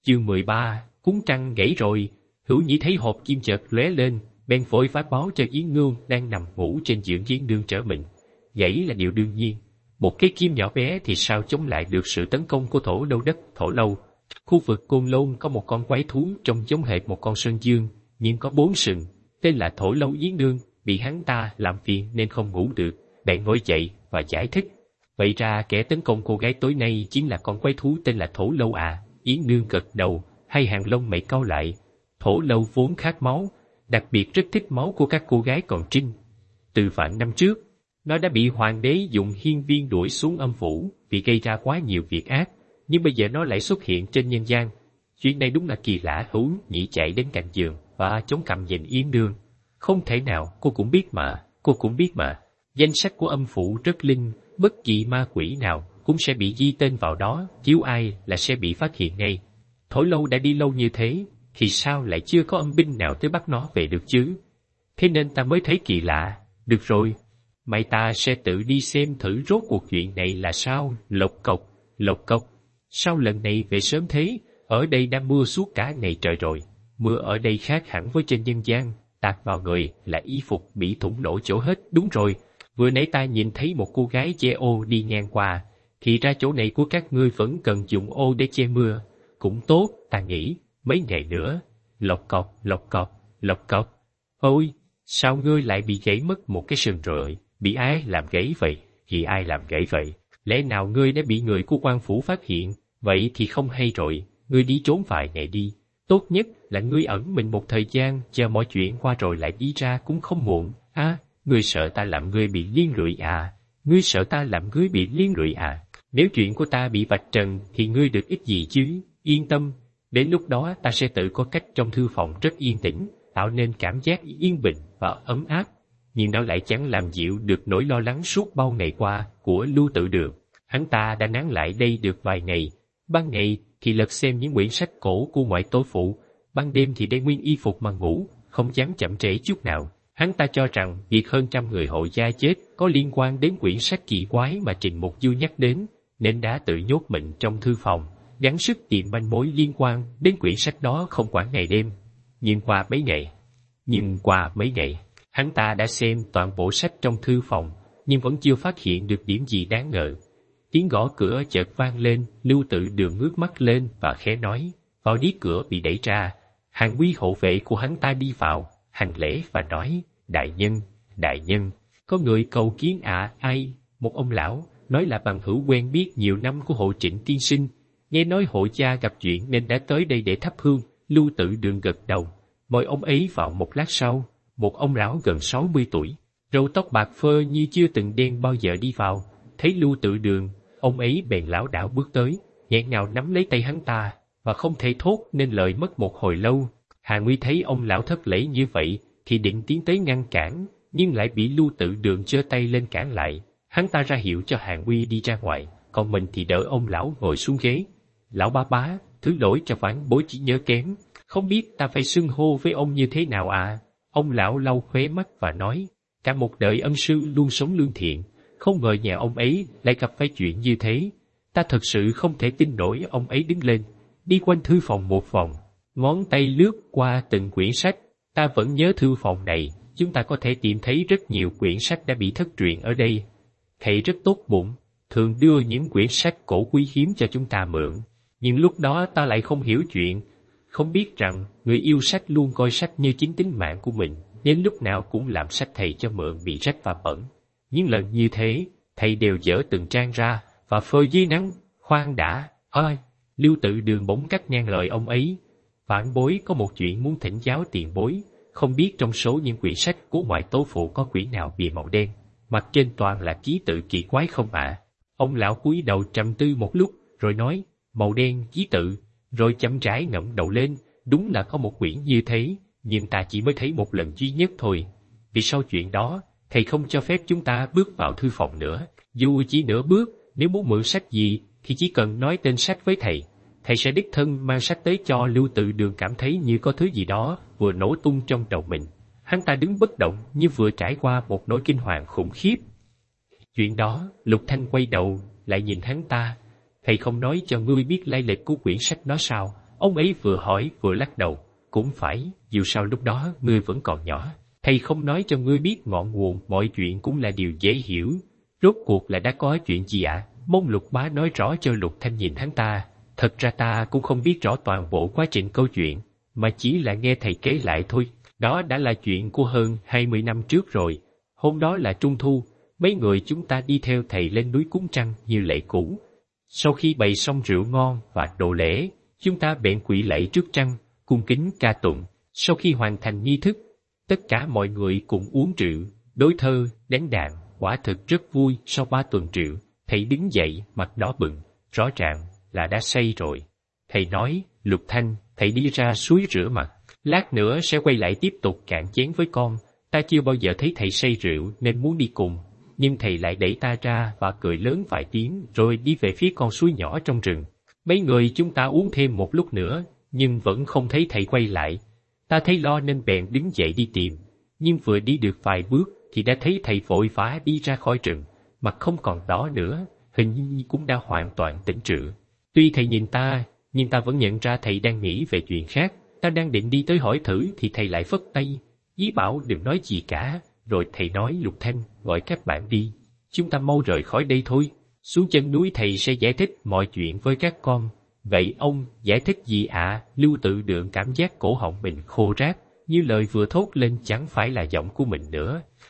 Chương 13, cuốn trăng gãy rồi. Hữu Nhĩ thấy hộp kim chợt lóe lên, bèn vội vã báo cho Yến Nương đang nằm ngủ trên giường Yến Nương trở mình. Gãy là điều đương nhiên. Một cái kim nhỏ bé thì sao chống lại được sự tấn công của thổ lâu đất, thổ lâu. Khu vực Côn Lôn có một con quái thú trông giống hệt một con sơn dương, nhưng có 4 sừng, tên là thổ lâu. Yến Nương bị hắn ta làm phiền nên không ngủ được, bèn ngồi dậy và giải thích. Vậy ra kẻ tấn công cô gái tối nay chính là con quái thú tên là thổ lâu à? Yến Nương gật đầu, hai hàng lông mày cau lại. Thổ lâu vốn khát máu, đặc biệt rất thích máu của các cô gái còn trinh. Từ vạn năm trước, nó đã bị hoàng đế dùng hiên viên đuổi xuống âm phủ vì gây ra quá nhiều việc ác, nhưng bây giờ nó lại xuất hiện trên nhân gian. Chuyện này đúng là kỳ lạ. Hữu Nhĩ chạy đến cạnh giường và chống cằm nhìn Yến Nương. Không thể nào, cô cũng biết mà. Danh sách của âm phủ rất linh, bất kỳ ma quỷ nào cũng sẽ bị ghi tên vào đó, chiếu ai là sẽ bị phát hiện ngay. Thổ lâu đã đi lâu như thế, thì sao lại chưa có âm binh nào tới bắt nó về được chứ? Thế nên ta mới thấy kỳ lạ. Được rồi, mày ta sẽ tự đi xem thử rốt cuộc chuyện này là sao. Lộc cộc. Sao lần này về sớm thế? Ở đây đang mưa suốt cả ngày trời rồi. Mưa ở đây khác hẳn với trên nhân gian. Tạt vào người là y phục bị thủng lỗ chỗ hết. Đúng rồi, vừa nãy ta nhìn thấy một cô gái che ô đi ngang qua. Thì ra chỗ này của các ngươi vẫn cần dùng ô để che mưa. Cũng tốt, ta nghĩ. Mấy ngày nữa. Lộc cộc. Ôi, sao ngươi lại bị gãy mất một cái sừng rồi? Bị ai làm gãy vậy? Lẽ nào ngươi đã bị người của quan phủ phát hiện? Vậy thì không hay rồi. Ngươi đi trốn vài ngày đi. Tốt nhất là ngươi ẩn mình một thời gian, chờ mọi chuyện qua rồi lại đi ra cũng không muộn. À, ngươi sợ ta làm ngươi bị liên lụy à? Nếu chuyện của ta bị vạch trần thì ngươi được ích gì chứ? Yên tâm, đến lúc đó ta sẽ tự có cách trong thư phòng rất yên tĩnh, tạo nên cảm giác yên bình và ấm áp. Nhưng nó lại chẳng làm dịu được nỗi lo lắng suốt bao ngày qua của Lưu Tự Đường. Hắn ta đã nán lại đây được vài ngày. Ban ngày thì lật xem những quyển sách cổ của ngoại tổ phụ, ban đêm thì để nguyên y phục mà ngủ, không dám chậm trễ chút nào. Hắn ta cho rằng việc hơn 100 người hộ gia chết có liên quan đến quyển sách kỳ quái mà Trình Mục Du nhắc đến, nên đã tự nhốt mình trong thư phòng, gắng sức tìm manh mối liên quan đến quyển sách đó không quản ngày đêm. Nhưng qua mấy ngày, hắn ta đã xem toàn bộ sách trong thư phòng, nhưng vẫn chưa phát hiện được điểm gì đáng ngờ. Tiếng gõ cửa chợt vang lên. Lưu Tự Đường ngước mắt lên và khẽ nói. Vào đi. Cửa bị đẩy ra. Hàng quy hộ vệ của hắn ta đi vào, hành lễ và nói: Đại nhân, có người cầu kiến ạ. Ai? Một ông lão, nói là bằng hữu quen biết nhiều năm của hộ Trịnh tiên sinh. Nghe nói hộ cha gặp chuyện nên đã tới đây để thắp hương. Lưu Tự Đường gật đầu. Mời ông ấy vào. Một lát sau, một ông lão gần 60 tuổi, râu tóc bạc phơ như chưa từng đen bao giờ đi vào. Thấy Lưu Tự Đường, ông ấy bèn lảo đảo bước tới, nghẹn ngào nắm lấy tay hắn ta, và không thể thốt nên lời mất một hồi lâu. Hà Nguy thấy ông lão thất lễ như vậy, thì định tiến tới ngăn cản, nhưng lại bị Lưu Tự Đường giơ tay lên cản lại. Hắn ta ra hiệu cho Hà Nguy đi ra ngoài, còn mình thì đỡ ông lão ngồi xuống ghế. Lão bá, thứ lỗi cho vãn bối trí nhớ kém, không biết ta phải xưng hô với ông như thế nào à? Ông lão lau khóe mắt và nói, cả một đời ân sư luôn sống lương thiện, không ngờ nhà ông ấy lại gặp phải chuyện như thế. Ta thật sự không thể tin nổi. Ông ấy đứng lên, đi quanh thư phòng một vòng, ngón tay lướt qua từng quyển sách. Ta vẫn nhớ thư phòng này, chúng ta có thể tìm thấy rất nhiều quyển sách đã bị thất truyền ở đây. Thầy rất tốt bụng, thường đưa những quyển sách cổ quý hiếm cho chúng ta mượn. Nhưng lúc đó ta lại không hiểu chuyện, không biết rằng người yêu sách luôn coi sách như chính tính mạng của mình, nên lúc nào cũng làm sách thầy cho mượn bị rách và bẩn. Những lần như thế, thầy đều dỡ từng trang ra và phơi dưới nắng. Khoan đã, ơi! Lưu Tự Đường bỗng cắt ngang lời ông ấy. Vãn bối có một chuyện muốn thỉnh giáo tiền bối, không biết trong số những quyển sách của ngoại tố phụ có quyển nào bìa màu đen, mặt trên toàn là ký tự kỳ quái không ạ? Ông lão cúi đầu trầm tư một lúc, rồi nói, màu đen ký tự, rồi chậm rãi ngẩng đầu lên. Đúng là có một quyển như thế, nhưng ta chỉ mới thấy một lần duy nhất thôi. Vì sau chuyện đó, thầy không cho phép chúng ta bước vào thư phòng nữa. Dù chỉ nửa bước, nếu muốn mượn sách gì thì chỉ cần nói tên sách với thầy. Thầy sẽ đích thân mang sách tới cho. Lưu Tự Đường cảm thấy như có thứ gì đó vừa nổ tung trong đầu mình. Hắn ta đứng bất động như vừa trải qua một nỗi kinh hoàng khủng khiếp. Chuyện đó, Lục Thanh quay đầu lại nhìn hắn ta. Thầy không nói cho ngươi biết lai lịch của quyển sách đó sao? Ông ấy vừa hỏi vừa lắc đầu. Cũng phải, dù sao lúc đó ngươi vẫn còn nhỏ. Thầy không nói cho ngươi biết ngọn nguồn mọi chuyện cũng là điều dễ hiểu. Rốt cuộc là đã có chuyện gì ạ? Mong Lục bá nói rõ cho Lục Thanh nhìn hắn ta. Thật ra ta cũng không biết rõ toàn bộ quá trình câu chuyện, mà chỉ là nghe thầy kể lại thôi. Đó đã là chuyện của hơn 20 năm trước rồi. Hôm đó là Trung Thu, mấy người chúng ta đi theo thầy lên núi cúng trăng như lệ cũ. Sau khi bày xong rượu ngon và đồ lễ, chúng ta bèn quỳ lạy trước trăng, cung kính ca tụng. Sau khi hoàn thành nghi thức, tất cả mọi người cùng uống rượu, đối thơ, đánh đàn, quả thực rất vui. Sau 3 tuần rượu, thầy đứng dậy, mặt đỏ bừng, rõ ràng là đã say rồi. Thầy nói, Lục Thanh, thầy đi ra suối rửa mặt, lát nữa sẽ quay lại tiếp tục cạn chén với con. Ta chưa bao giờ thấy thầy say rượu nên muốn đi cùng, nhưng thầy lại đẩy ta ra và cười lớn vài tiếng rồi đi về phía con suối nhỏ trong rừng. Mấy người chúng ta uống thêm một lúc nữa, nhưng vẫn không thấy thầy quay lại. Ta thấy lo nên bèn đứng dậy đi tìm, nhưng vừa đi được vài bước thì đã thấy thầy vội vã đi ra khỏi rừng, mặt không còn đỏ nữa, hình như cũng đã hoàn toàn tỉnh rượu. Tuy thầy nhìn ta, nhưng ta vẫn nhận ra thầy đang nghĩ về chuyện khác. Ta đang định đi tới hỏi thử thì thầy lại phất tay, ý bảo đừng nói gì cả, rồi thầy nói, Lục Thanh, gọi các bạn đi, chúng ta mau rời khỏi đây thôi. Xuống chân núi thầy sẽ giải thích mọi chuyện với các con. Vậy ông giải thích gì ạ? Lưu Tự Đường cảm giác cổ họng mình khô rát, như lời vừa thốt lên chẳng phải là giọng của mình nữa.